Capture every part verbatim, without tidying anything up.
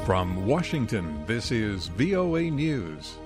From Washington, this is V O A News.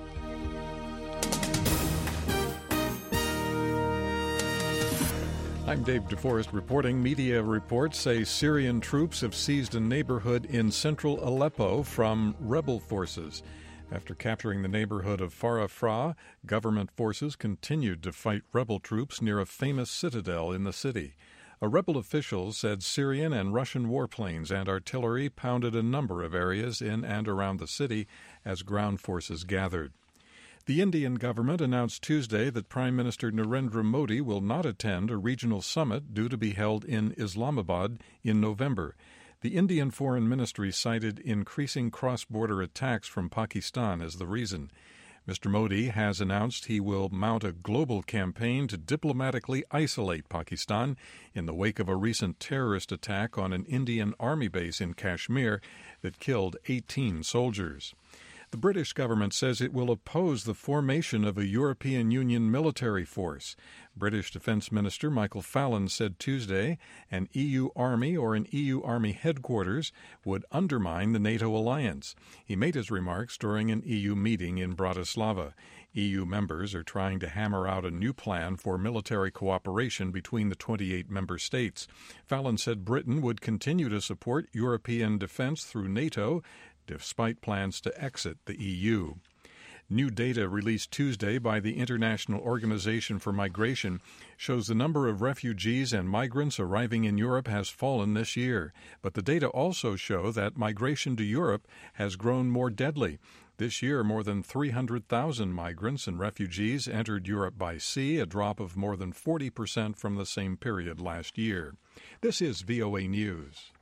I'm Dave DeForest reporting. Media reports say Syrian troops have seized a neighborhood in central Aleppo from rebel forces. After capturing the neighborhood of Farafra, government forces continued to fight rebel troops near a famous citadel in the city. A rebel official said Syrian and Russian warplanes and artillery pounded a number of areas in and around the city as ground forces gathered. The Indian government announced Tuesday that Prime Minister Narendra Modi will not attend a regional summit due to be held in Islamabad in November. The Indian Foreign Ministry cited increasing cross-border attacks from Pakistan as the reason. Mister Modi has announced he will mount a global campaign to diplomatically isolate Pakistan in the wake of a recent terrorist attack on an Indian army base in Kashmir that killed eighteen soldiers. The British government says it will oppose the formation of a European Union military force. British Defence Minister Michael Fallon said Tuesday an E U army or an E U army headquarters would undermine the NATO alliance. He made his remarks during an E U meeting in Bratislava. E U members are trying to hammer out a new plan for military cooperation between the twenty-eight member states. Fallon said Britain would continue to support European defence through NATO, despite plans to exit the E U. New data released Tuesday by the International Organization for Migration shows the number of refugees and migrants arriving in Europe has fallen this year. But the data also show that migration to Europe has grown more deadly. This year, more than three hundred thousand migrants and refugees entered Europe by sea, a drop of more than forty percent from the same period last year. This is V O A News.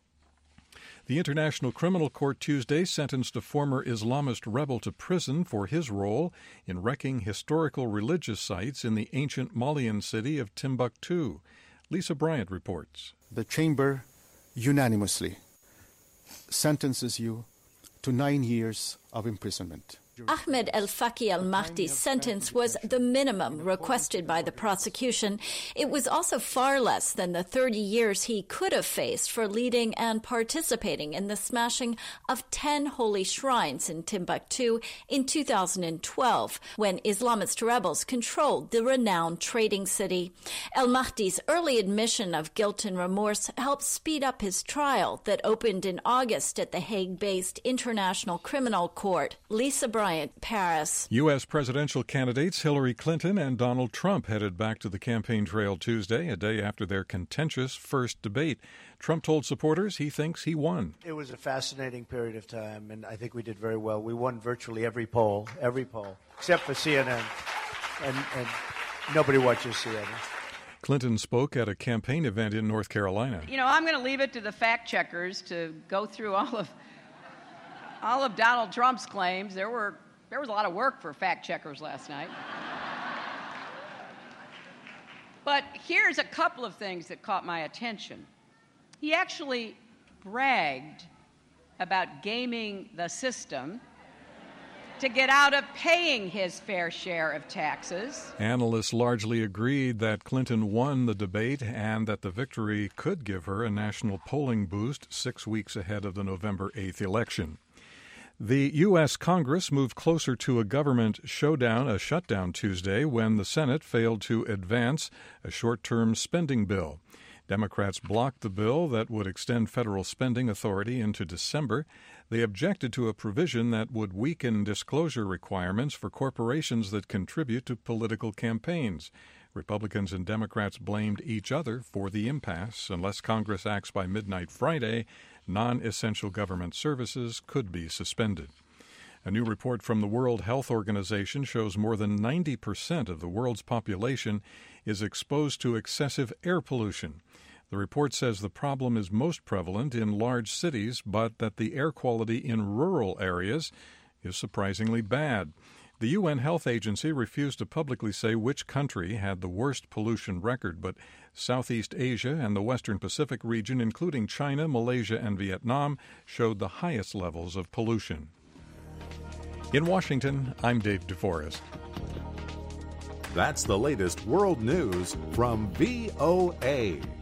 The International Criminal Court Tuesday sentenced a former Islamist rebel to prison for his role in wrecking historical religious sites in the ancient Malian city of Timbuktu. Lisa Bryant reports. The chamber unanimously sentences you to nine years of imprisonment. Ahmed El-Faki Al-Mahdi's sentence was the minimum requested by the prosecution. It was also far less than the thirty years he could have faced for leading and participating in the smashing of ten holy shrines in Timbuktu in two thousand twelve, when Islamist rebels controlled the renowned trading city. El-Mahdi's early admission of guilt and remorse helped speed up his trial that opened in August at the Hague-based International Criminal Court. Lisa Bryant, Paris. U S presidential candidates Hillary Clinton and Donald Trump headed back to the campaign trail Tuesday, a day after their contentious first debate. Trump told supporters he thinks he won. It was a fascinating period of time, and I think we did very well. We won virtually every poll, every poll, except for C N N, and, and nobody watches C N N. Clinton spoke at a campaign event in North Carolina. You know, I'm going to leave it to the fact checkers to go through all of all of Donald Trump's claims. There were there was a lot of work for fact checkers last night. But here's a couple of things that caught my attention. He actually bragged about gaming the system to get out of paying his fair share of taxes. Analysts largely agreed that Clinton won the debate and that the victory could give her a national polling boost six weeks ahead of the November eighth election. The U S. Congress moved closer to a government showdown, a shutdown Tuesday, when the Senate failed to advance a short-term spending bill. Democrats blocked the bill that would extend federal spending authority into December. They objected to a provision that would weaken disclosure requirements for corporations that contribute to political campaigns. Republicans and Democrats blamed each other for the impasse. Unless Congress acts by midnight Friday, non-essential government services could be suspended. A new report from the World Health Organization shows more than ninety percent of the world's population is exposed to excessive air pollution. The report says the problem is most prevalent in large cities, but that the air quality in rural areas is surprisingly bad. The U N Health Agency refused to publicly say which country had the worst pollution record, but Southeast Asia and the Western Pacific region, including China, Malaysia, and Vietnam, showed the highest levels of pollution. In Washington, I'm Dave DeForest. That's the latest world news from V O A.